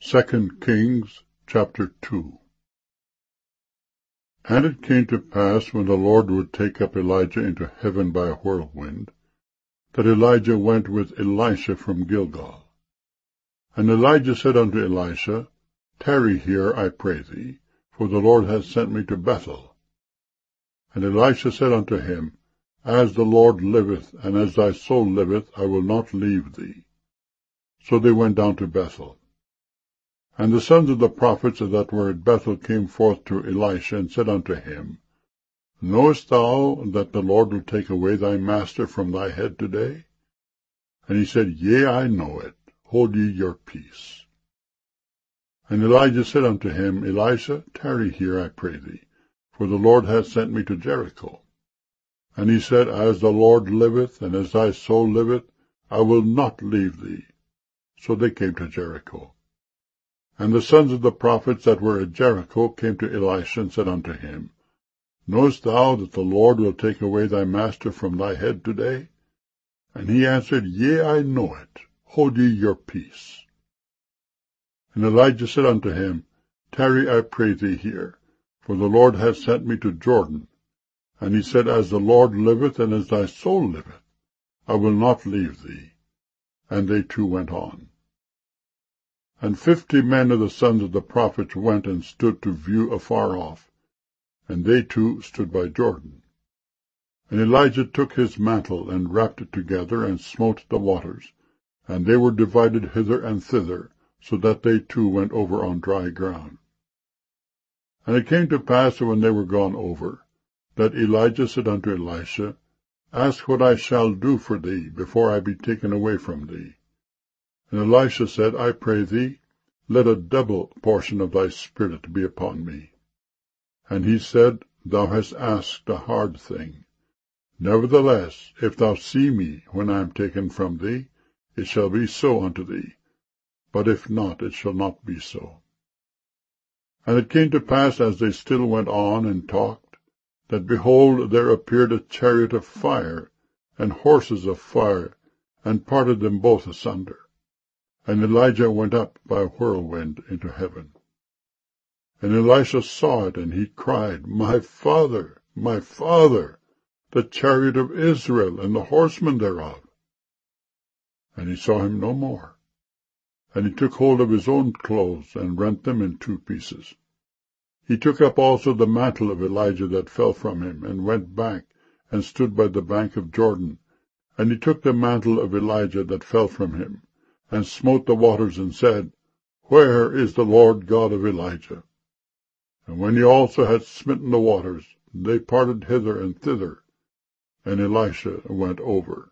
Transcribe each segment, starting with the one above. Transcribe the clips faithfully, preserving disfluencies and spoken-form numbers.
Second Kings chapter two. And it came to pass, when the Lord would take up Elijah into heaven by a whirlwind, that Elijah went with Elisha from Gilgal. And Elijah said unto Elisha, Tarry here, I pray thee, for the Lord hath sent me to Bethel. And Elisha said unto him, As the Lord liveth, and as thy soul liveth, I will not leave thee. So they went down to Bethel. And the sons of the prophets that were at Bethel came forth to Elisha, and said unto him, Knowest thou that the Lord will take away thy master from thy head today? And he said, Yea, I know it. Hold ye your peace. And Elijah said unto him, Elisha, tarry here, I pray thee, for the Lord hath sent me to Jericho. And he said, As the Lord liveth, and as thy soul liveth, I will not leave thee. So they came to Jericho. And the sons of the prophets that were at Jericho came to Elisha, and said unto him, Knowest thou that the Lord will take away thy master from thy head today? And he answered, Yea, I know it. Hold ye your peace. And Elijah said unto him, Tarry, I pray thee here, for the Lord hath sent me to Jordan. And he said, As the Lord liveth, and as thy soul liveth, I will not leave thee. And they two went on. And fifty men of the sons of the prophets went and stood to view afar off, and they too stood by Jordan. And Elijah took his mantle, and wrapped it together, and smote the waters, and they were divided hither and thither, so that they too went over on dry ground. And it came to pass, when they were gone over, that Elijah said unto Elisha, Ask what I shall do for thee, before I be taken away from thee. And Elisha said, I pray thee, let a double portion of thy spirit be upon me. And he said, Thou hast asked a hard thing. Nevertheless, if thou see me when I am taken from thee, it shall be so unto thee. But if not, it shall not be so. And it came to pass, as they still went on and talked, that behold, there appeared a chariot of fire, and horses of fire, and parted them both asunder. And Elijah went up by a whirlwind into heaven. And Elisha saw it, and he cried, My father, my father, the chariot of Israel, and the horsemen thereof. And he saw him no more. And he took hold of his own clothes, and rent them in two pieces. He took up also the mantle of Elijah that fell from him, and went back, and stood by the bank of Jordan. And he took the mantle of Elijah that fell from him, and smote the waters, and said, Where is the Lord God of Elijah? And when he also had smitten the waters, they parted hither and thither, and Elisha went over.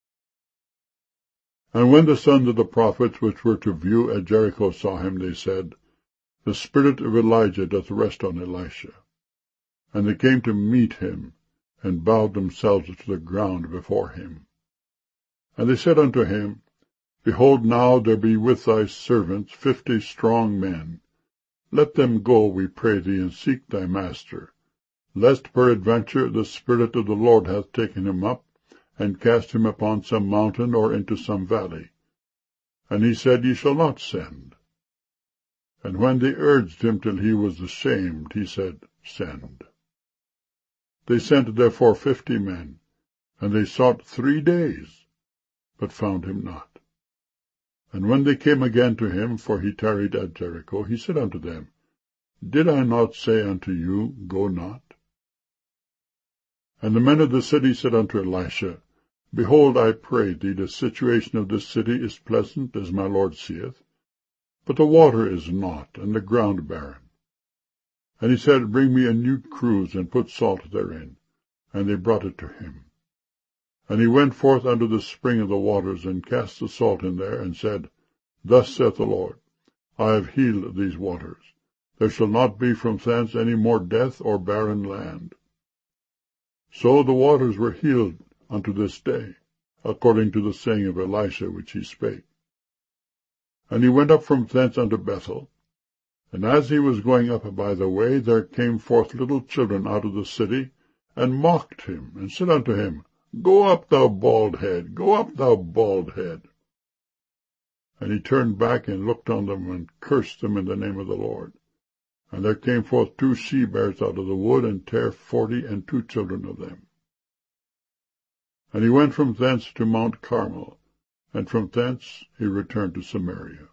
And when the sons of the prophets which were to view at Jericho saw him, they said, The spirit of Elijah doth rest on Elisha. And they came to meet him, and bowed themselves to the ground before him. And they said unto him, Behold, now there be with thy servants fifty strong men. Let them go, we pray thee, and seek thy master, lest peradventure the Spirit of the Lord hath taken him up, and cast him upon some mountain or into some valley. And he said, Ye shall not send. And when they urged him till he was ashamed, he said, Send. They sent therefore fifty men, and they sought three days, but found him not. And when they came again to him, for he tarried at Jericho, he said unto them, Did I not say unto you, Go not? And the men of the city said unto Elisha, Behold, I pray thee, the situation of this city is pleasant, as my Lord seeth, but the water is not, and the ground barren. And he said, Bring me a new cruse, and put salt therein. And they brought it to him. And he went forth unto the spring of the waters, and cast the salt in there, and said, Thus saith the Lord, I have healed these waters. There shall not be from thence any more death or barren land. So the waters were healed unto this day, according to the saying of Elisha which he spake. And he went up from thence unto Bethel. And as he was going up by the way, there came forth little children out of the city, and mocked him, and said unto him, Go up, thou bald head, go up, thou bald head. And he turned back and looked on them, and cursed them in the name of the Lord. And there came forth two she-bears out of the wood, and tare forty and two children of them. And he went from thence to Mount Carmel, and from thence he returned to Samaria.